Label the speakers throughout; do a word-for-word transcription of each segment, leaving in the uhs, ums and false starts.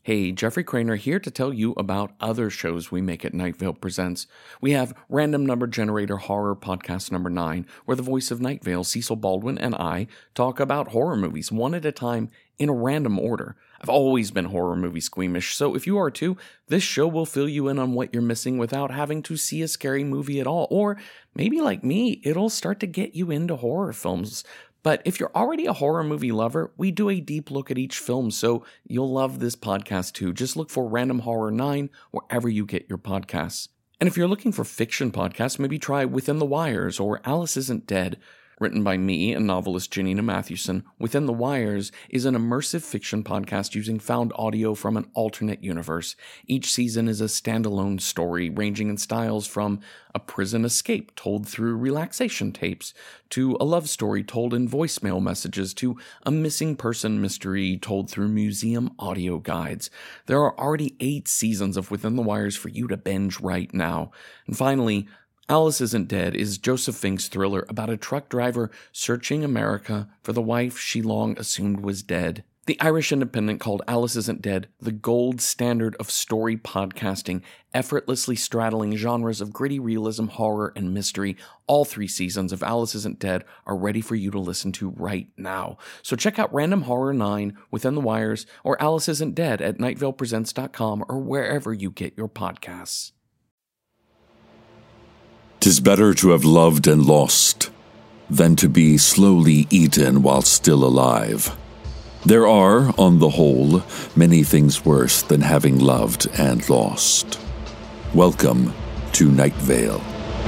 Speaker 1: Hey, Jeffrey Craner here to tell you about other shows we make at Night Vale Presents. We have Random Number Generator Horror Podcast Number nine, where the voice of Night Vale, Cecil Baldwin, and I talk about horror movies one at a time in a random order. I've always been horror movie squeamish, so if you are too, this show will fill you in on what you're missing without having to see a scary movie at all. Or maybe like me, it'll start to get you into horror films. But if you're already a horror movie lover, we do a deep look at each film, so you'll love this podcast too. Just look for Random Horror nine wherever you get your podcasts. And if you're looking for fiction podcasts, maybe try Within the Wires or Alice Isn't Dead. Written by me and novelist Janina Mathewson, Within the Wires is an immersive fiction podcast using found audio from an alternate universe. Each season is a standalone story ranging in styles from a prison escape told through relaxation tapes, to a love story told in voicemail messages, to a missing person mystery told through museum audio guides. There are already eight seasons of Within the Wires for you to binge right now. And finally, Alice Isn't Dead is Joseph Fink's thriller about a truck driver searching America for the wife she long assumed was dead. The Irish Independent called Alice Isn't Dead the gold standard of story podcasting, effortlessly straddling genres of gritty realism, horror, and mystery. All three seasons of Alice Isn't Dead are ready for you to listen to right now. So check out Random Horror nine, Within the Wires, or Alice Isn't Dead at night vale presents dot com or wherever you get your podcasts.
Speaker 2: 'Tis better to have loved and lost than to be slowly eaten while still alive. There are, on the whole, many things worse than having loved and lost. Welcome to Night Vale.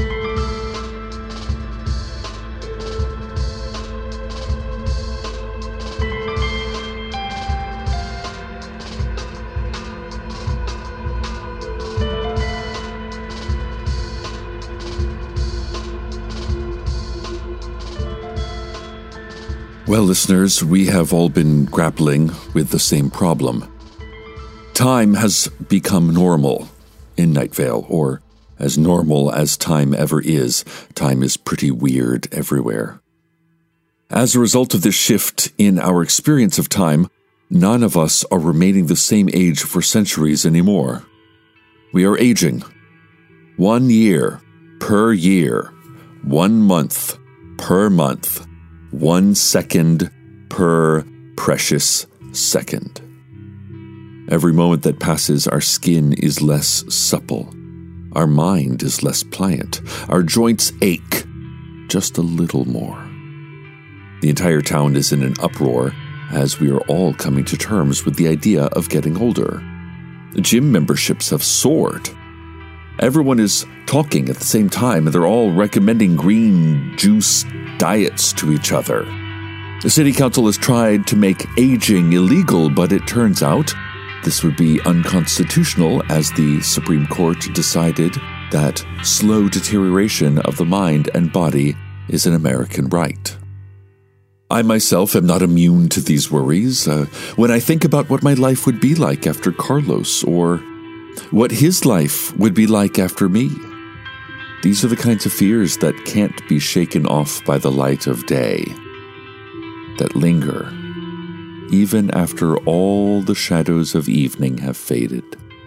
Speaker 2: Well, listeners, we have all been grappling with the same problem. Time has become normal in Night Vale, or as normal as time ever is. Time is pretty weird everywhere. As a result of this shift in our experience of time, none of us are remaining the same age for centuries anymore. We are aging. One year per year, one month per month. One second per precious second. Every moment that passes, our skin is less supple. Our mind is less pliant. Our joints ache just a little more. The entire town is in an uproar as we are all coming to terms with the idea of getting older. Gym memberships have soared. Everyone is talking at the same time, and they're all recommending green juice diets to each other. The city council has tried to make aging illegal, but it turns out this would be unconstitutional, as the Supreme Court decided that slow deterioration of the mind and body is an American right. I myself am not immune to these worries. Uh, when I think about what my life would be like after Carlos, or what his life would be like after me, these are the kinds of fears that can't be shaken off by the light of day, that linger even after all the shadows of evening have faded.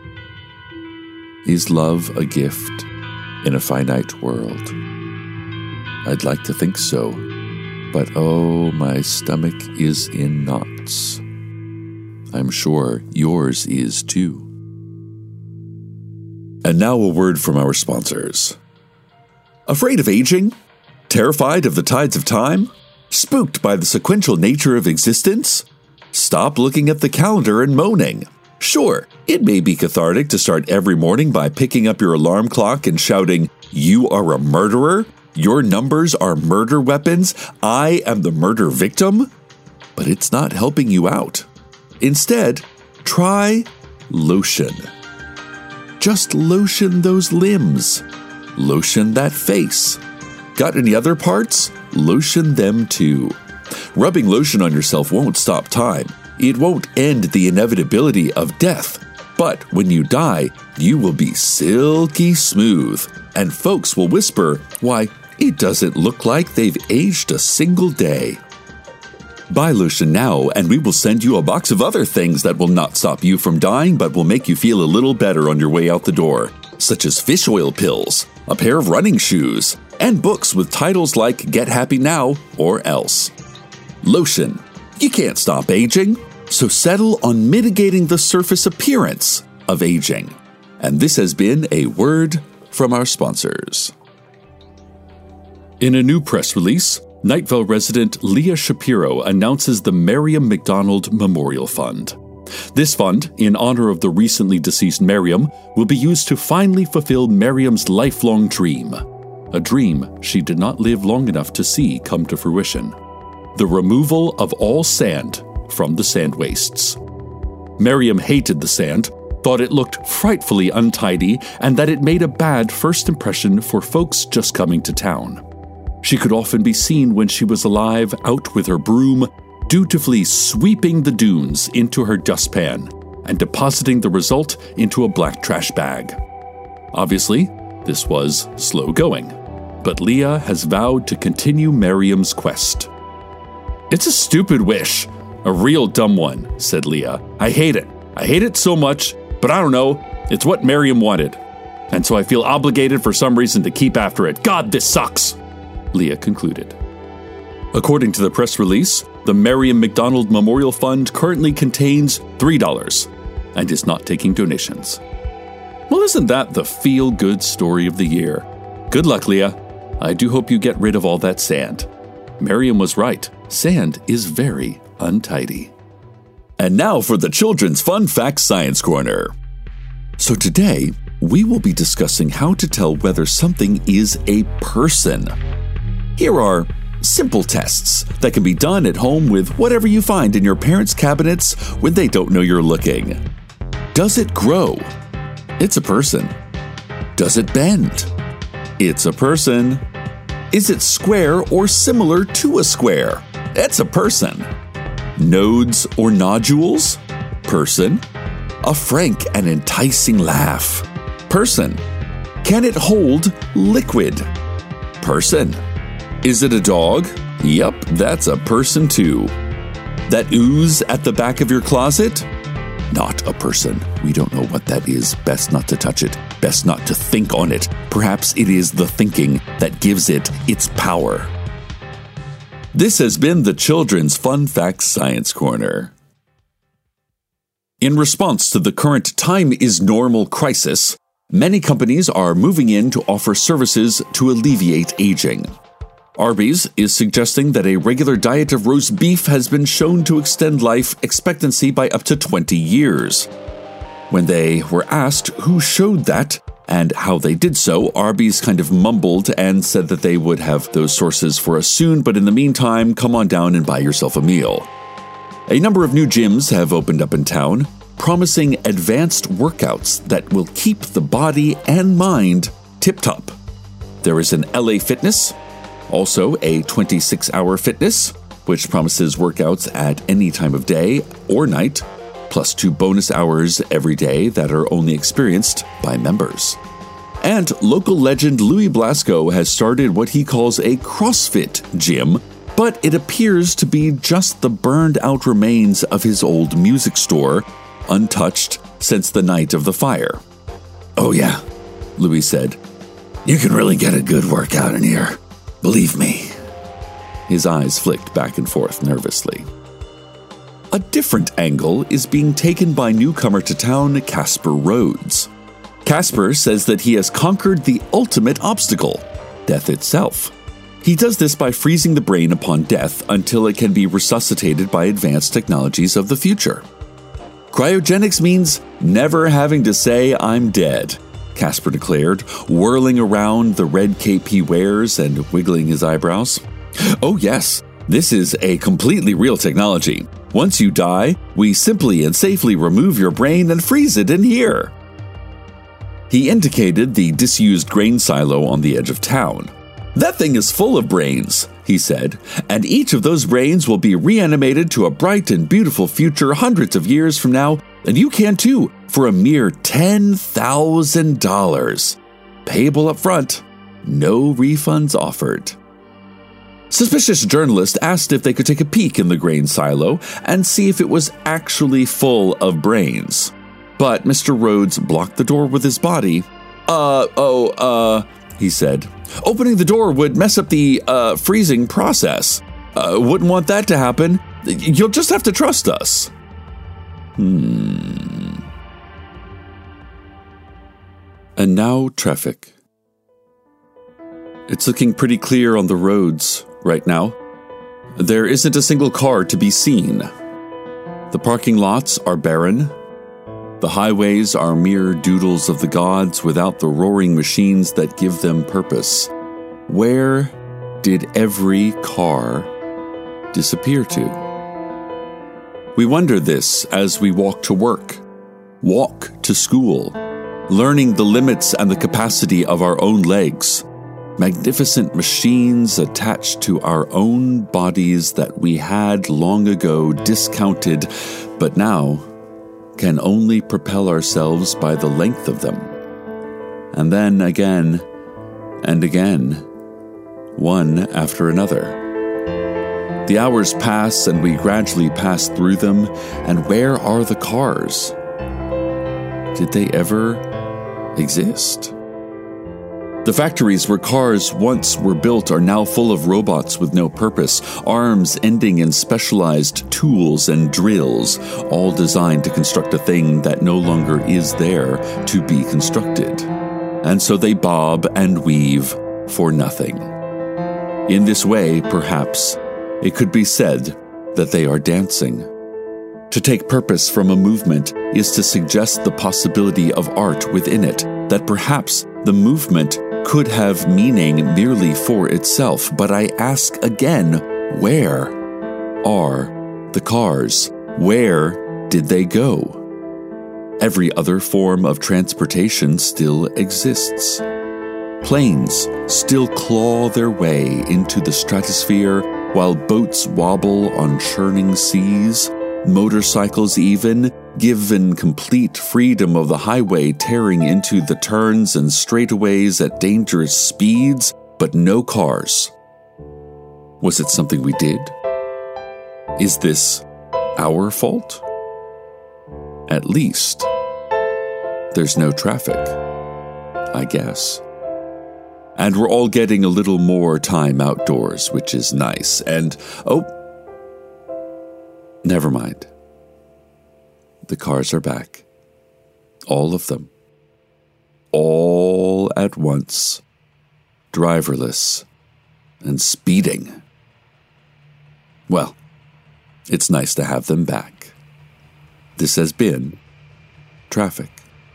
Speaker 2: Is love a gift in a finite world? I'd like to think so, but oh, my stomach is in knots. I'm sure yours is too. And now a word from our sponsors. Afraid of aging? Terrified of the tides of time? Spooked by the sequential nature of existence? Stop looking at the calendar and moaning. Sure, it may be cathartic to start every morning by picking up your alarm clock and shouting, "You are a murderer? Your numbers are murder weapons? I am the murder victim?" But it's not helping you out. Instead, try lotion. Just lotion those limbs. Lotion that face. Got any other parts? Lotion them too. Rubbing lotion on yourself won't stop time. It won't end the inevitability of death. But when you die, you will be silky smooth. And folks will whisper, "Why, it doesn't look like they've aged a single day." Buy Lotion now, and we will send you a box of other things that will not stop you from dying but will make you feel a little better on your way out the door, such as fish oil pills, a pair of running shoes, and books with titles like Get Happy Now or Else. Lotion. You can't stop aging, so settle on mitigating the surface appearance of aging. And this has been a word from our sponsors. In a new press release, Night Vale resident Leah Shapiro announces the Miriam McDonald Memorial Fund. This fund, in honor of the recently deceased Miriam, will be used to finally fulfill Miriam's lifelong dream, a dream she did not live long enough to see come to fruition: the removal of all sand from the sand wastes. Miriam hated the sand, thought it looked frightfully untidy, and that it made a bad first impression for folks just coming to town. She could often be seen when she was alive out with her broom, dutifully sweeping the dunes into her dustpan and depositing the result into a black trash bag. Obviously, this was slow going, but Leah has vowed to continue Miriam's quest. "It's a stupid wish, a real dumb one," said Leah. "I hate it. I hate it so much, but I don't know, it's what Miriam wanted. And so I feel obligated for some reason to keep after it. God, this sucks," Leah concluded. According to the press release, the Miriam McDonald Memorial Fund currently contains three dollars and is not taking donations. Well, isn't that the feel-good story of the year? Good luck, Leah. I do hope you get rid of all that sand. Miriam was right. Sand is very untidy. And now for the Children's Fun Facts Science Corner. So today, we will be discussing how to tell whether something is a person. Here are simple tests that can be done at home with whatever you find in your parents' cabinets when they don't know you're looking. Does it grow? It's a person. Does it bend? It's a person. Is it square or similar to a square? It's a person. Nodes or nodules? Person. A frank and enticing laugh? Person. Can it hold liquid? Person. Is it a dog? Yup, that's a person too. That ooze at the back of your closet? Not a person. We don't know what that is. Best not to touch it. Best not to think on it. Perhaps it is the thinking that gives it its power. This has been the Children's Fun Facts Science Corner. In response to the current time is normal crisis, many companies are moving in to offer services to alleviate aging. Arby's is suggesting that a regular diet of roast beef has been shown to extend life expectancy by up to twenty years. When they were asked who showed that and how they did so, Arby's kind of mumbled and said that they would have those sources for us soon, but in the meantime, come on down and buy yourself a meal. A number of new gyms have opened up in town, promising advanced workouts that will keep the body and mind tip-top. There is an L A Fitness, also a twenty-six hour Fitness, which promises workouts at any time of day or night, plus two bonus hours every day that are only experienced by members. And local legend Louis Blasco has started what he calls a CrossFit gym, but it appears to be just the burned-out remains of his old music store, untouched since the night of the fire. "Oh yeah," Louis said. "You can really get a good workout in here. Believe me." His eyes flicked back and forth nervously. A different angle is being taken by newcomer to town, Casper Rhodes. Casper says that he has conquered the ultimate obstacle, death itself. He does this by freezing the brain upon death until it can be resuscitated by advanced technologies of the future. Cryogenics means never having to say I'm dead, Casper declared, whirling around the red cape he wears and wiggling his eyebrows. "Oh yes, this is a completely real technology. Once you die, we simply and safely remove your brain and freeze it in here." He indicated the disused grain silo on the edge of town. "That thing is full of brains," he said, "and each of those brains will be reanimated to a bright and beautiful future hundreds of years from now, and you can too, for a mere ten thousand dollars. Payable up front, no refunds offered." Suspicious journalist asked if they could take a peek in the grain silo and see if it was actually full of brains. But Mister Rhodes blocked the door with his body. Uh, oh, uh, he said. Opening the door would mess up the, uh, freezing process. Uh, wouldn't want that to happen. You'll just have to trust us. Hmm. And now traffic. It's looking pretty clear on the roads right now. There isn't a single car to be seen. The parking lots are barren. The highways are mere doodles of the gods without the roaring machines that give them purpose. Where did every car disappear to? We wonder this as we walk to work, walk to school, learning the limits and the capacity of our own legs, magnificent machines attached to our own bodies that we had long ago discounted, but now can only propel ourselves by the length of them. And then again and again, one after another. The hours pass and we gradually pass through them, and where are the cars? Did they ever exist? The factories where cars once were built are now full of robots with no purpose, arms ending in specialized tools and drills, all designed to construct a thing that no longer is there to be constructed. And so they bob and weave for nothing. In this way, perhaps, it could be said that they are dancing. To take purpose from a movement is to suggest the possibility of art within it, that perhaps the movement could have meaning merely for itself. But I ask again, where are the cars? Where did they go? Every other form of transportation still exists. Planes still claw their way into the stratosphere, while boats wobble on churning seas. Motorcycles even, given complete freedom of the highway, tearing into the turns and straightaways at dangerous speeds, but no cars. Was it something we did? Is this our fault? At least, there's no traffic, I guess. And we're all getting a little more time outdoors, which is nice. And, oh, never mind. The cars are back. All of them. All at once. Driverless and speeding. Well, it's nice to have them back. This has been Traffic.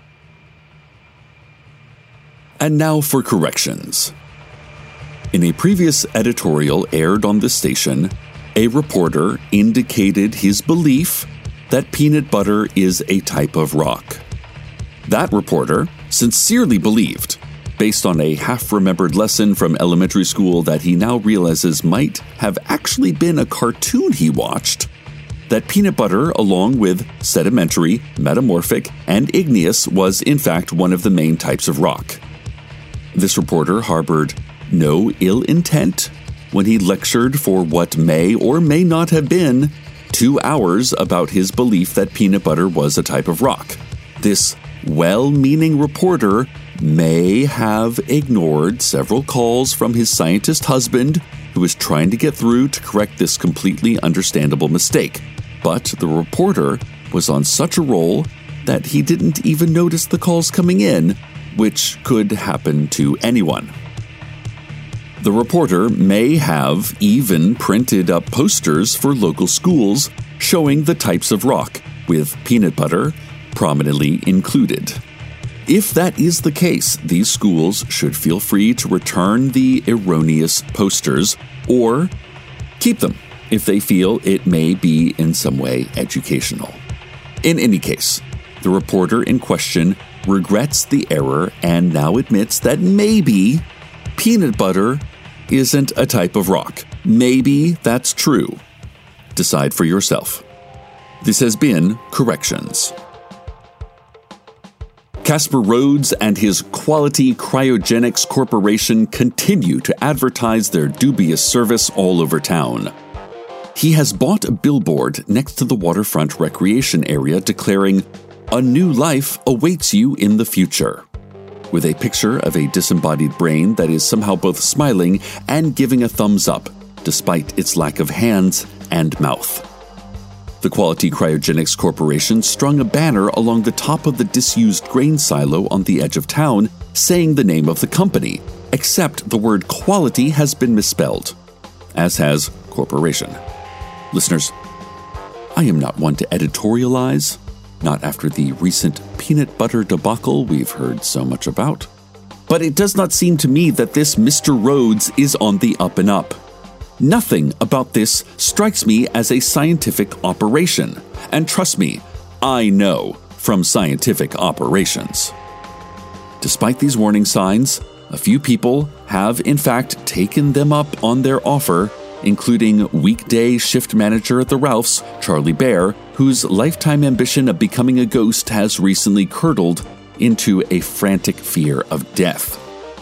Speaker 2: And now for corrections. In a previous editorial aired on the station, a reporter indicated his belief that peanut butter is a type of rock. That reporter sincerely believed, based on a half-remembered lesson from elementary school that he now realizes might have actually been a cartoon he watched, that peanut butter, along with sedimentary, metamorphic, and igneous, was in fact one of the main types of rock. This reporter harbored no ill intent when he lectured for what may or may not have been two hours about his belief that peanut butter was a type of rock. This well-meaning reporter may have ignored several calls from his scientist husband, who was trying to get through to correct this completely understandable mistake. But the reporter was on such a roll that he didn't even notice the calls coming in, which could happen to anyone. The reporter may have even printed up posters for local schools showing the types of rock, with peanut butter prominently included. If that is the case, these schools should feel free to return the erroneous posters or keep them if they feel it may be in some way educational. In any case, the reporter in question regrets the error and now admits that maybe peanut butter isn't a type of rock. Maybe that's true. Decide for yourself. This has been Corrections. Casper Rhodes and his Quality Cryogenics Corporation continue to advertise their dubious service all over town. He has bought a billboard next to the waterfront recreation area declaring, "A new life awaits you in the future," with a picture of a disembodied brain that is somehow both smiling and giving a thumbs up, despite its lack of hands and mouth. The Quality Cryogenics Corporation strung a banner along the top of the disused grain silo on the edge of town, saying the name of the company, except the word quality has been misspelled, as has corporation. Listeners, I am not one to editorialize, not after the recent peanut butter debacle we've heard so much about, but it does not seem to me that this Mister Rhodes is on the up and up. Nothing about this strikes me as a scientific operation, and trust me, I know from scientific operations. Despite these warning signs, a few people have in fact taken them up on their offer, including weekday shift manager at the Ralphs, Charlie Bear, whose lifetime ambition of becoming a ghost has recently curdled into a frantic fear of death.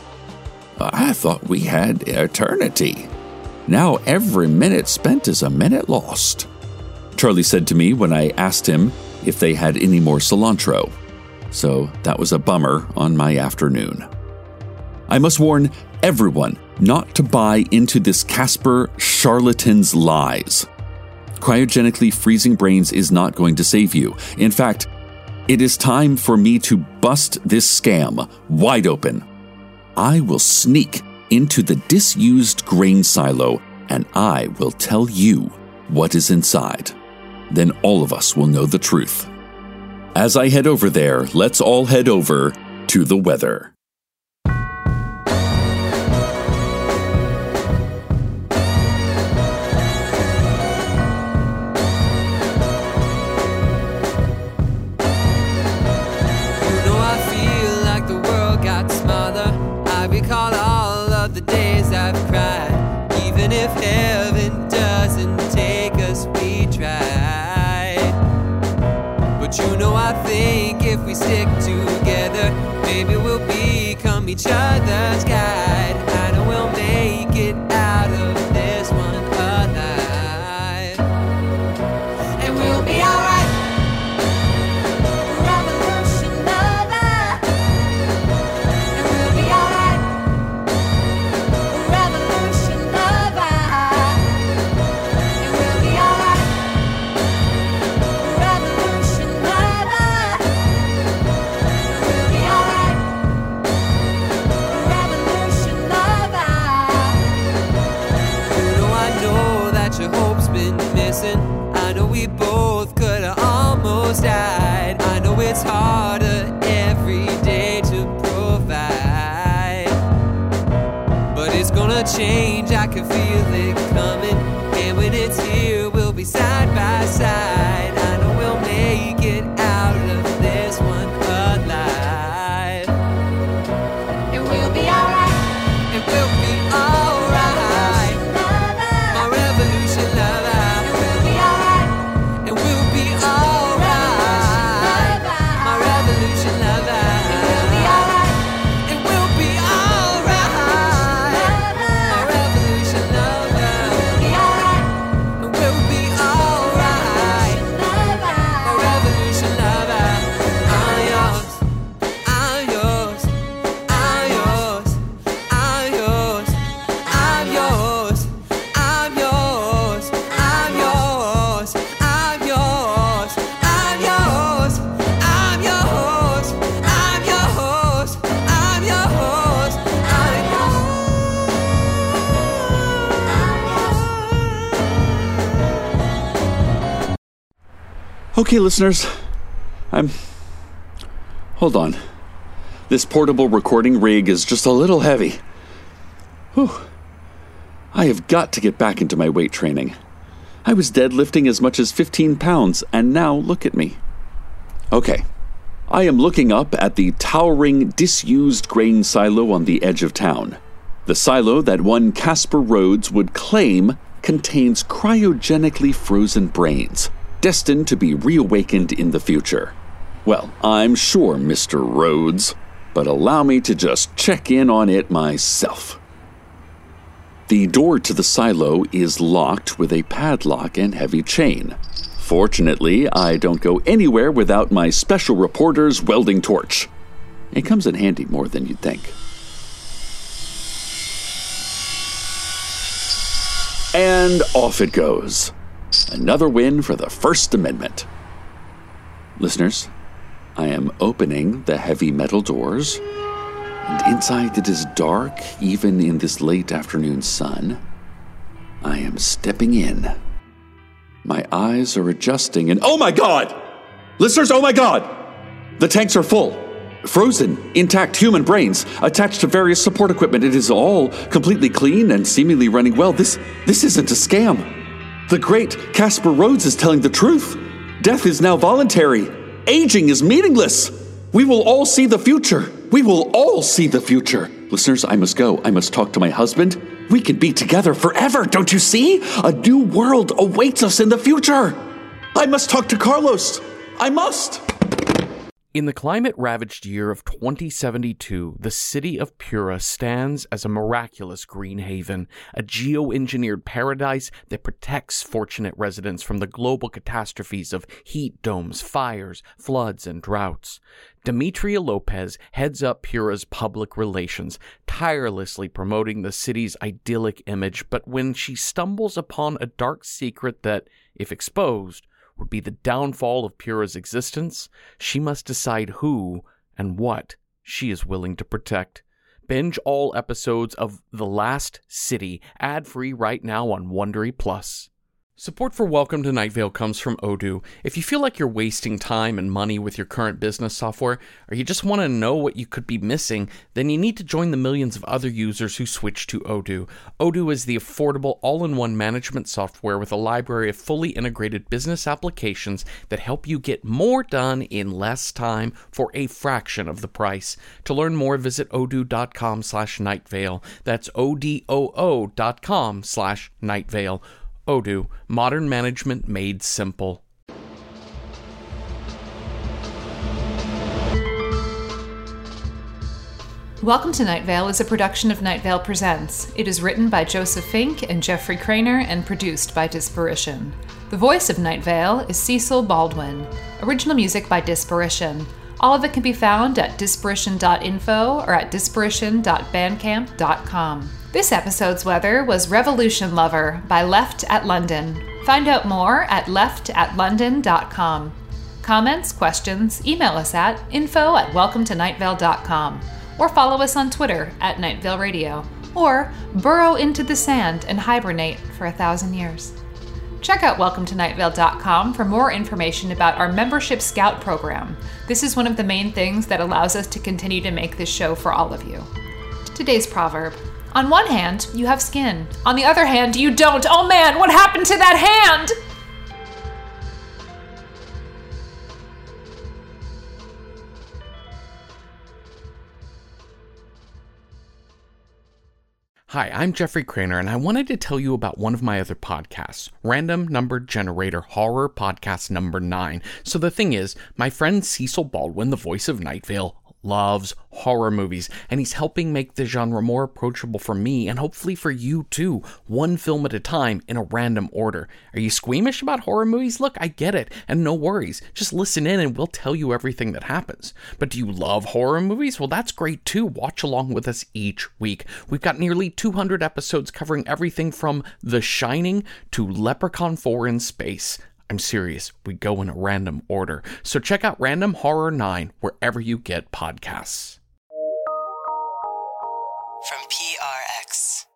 Speaker 2: "I thought we had eternity. Now every minute spent is a minute lost," Charlie said to me when I asked him if they had any more cilantro. So that was a bummer on my afternoon. I must warn everyone not to buy into this Casper charlatan's lies. Cryogenically freezing brains is not going to save you. In fact, it is time for me to bust this scam wide open. I will sneak into the disused grain silo, and I will tell you what is inside. Then all of us will know the truth. As I head over there, let's all head over to the weather.
Speaker 3: If heaven doesn't take us, we try. But you know, I think if we stick together, maybe we'll become each other's guide. I know we'll make it out of this one alive. And we'll be alright. Revolution lover. And we'll be alright. Revolution lover. I know we both could have almost died. I know it's harder every day to provide, but it's gonna change, I can feel it coming. And when it's here, we'll be side by side. I know we'll make it out of this one alive. And we'll be alright. And we'll be alright. My revolution lover.
Speaker 2: Okay, listeners, I'm... Hold on. This portable recording rig is just a little heavy. Whew. I have got to get back into my weight training. I was deadlifting as much as fifteen pounds, and now look at me. Okay. I am looking up at the towering, disused grain silo on the edge of town. The silo that one Casper Rhodes would claim contains cryogenically frozen brains, destined to be reawakened in the future. Well, I'm sure, Mister Rhodes, but allow me to just check in on it myself. The door to the silo is locked with a padlock and heavy chain. Fortunately, I don't go anywhere without my special reporter's welding torch. It comes in handy more than you'd think. And off it goes. Another win for the First Amendment. Listeners, I am opening the heavy metal doors, and inside it is dark, even in this late afternoon sun. I am stepping in. My eyes are adjusting, and oh my God! Listeners, oh my God! The tanks are full. Frozen, intact human brains attached to various support equipment. It is all completely clean and seemingly running well. This, this isn't a scam. The great Casper Rhodes is telling the truth. Death is now voluntary. Aging is meaningless. We will all see the future. We will all see the future. Listeners, I must go. I must talk to my husband. We can be together forever, don't you see? A new world awaits us in the future. I must talk to Carlos. I must.
Speaker 1: In the climate-ravaged year of twenty seventy-two, the city of Pura stands as a miraculous green haven, a geo-engineered paradise that protects fortunate residents from the global catastrophes of heat domes, fires, floods, and droughts. Demetria Lopez heads up Pura's public relations, tirelessly promoting the city's idyllic image, but when she stumbles upon a dark secret that, if exposed, would be the downfall of Pura's existence, she must decide who and what she is willing to protect. Binge all episodes of The Last City, ad-free right now on Wondery Plus. Support for Welcome to Night Vale comes from Odoo. If you feel like you're wasting time and money with your current business software, or you just want to know what you could be missing, then you need to join the millions of other users who switch to Odoo. Odoo is the affordable all-in-one management software with a library of fully integrated business applications that help you get more done in less time for a fraction of the price. To learn more, visit odoo.com slash nightvale. That's O-D-O-O dot com slash nightvale. Odoo, modern management made simple.
Speaker 4: Welcome to Night Vale is a production of Night Vale Presents. It is written by Joseph Fink and Jeffrey Craner and produced by Disparition. The voice of Night Vale is Cecil Baldwin. Original music by Disparition. All of it can be found at disparition dot info or at disparition dot bandcamp dot com. This episode's weather was Revolution Lover by Left at London. Find out more at left at london dot com. Comments, questions, email us at info at welcome to night vale dot com or follow us on Twitter at Night Vale Radio, or burrow into the sand and hibernate for a thousand years. Check out welcome to night vale dot com for more information about our Membership Scout program. This is one of the main things that allows us to continue to make this show for all of you. Today's proverb. On one hand, you have skin. On the other hand, you don't. Oh man, what happened to that hand?
Speaker 1: Hi, I'm Jeffrey Craner, and I wanted to tell you about one of my other podcasts, Random Number Generator Horror Podcast Number nine. So the thing is, my friend Cecil Baldwin, the voice of Night Vale, loves horror movies, and he's helping make the genre more approachable for me and hopefully for you too, one film at a time in a random order. Are you squeamish about horror movies? Look, I get it, and no worries. Just listen in and we'll tell you everything that happens. But do you love horror movies? Well, that's great too. Watch along with us each week. We've got nearly two hundred episodes covering everything from The Shining to Leprechaun four in Space. I'm serious, we go in a random order. So check out Random Horror nine wherever you get podcasts.
Speaker 5: From P R X.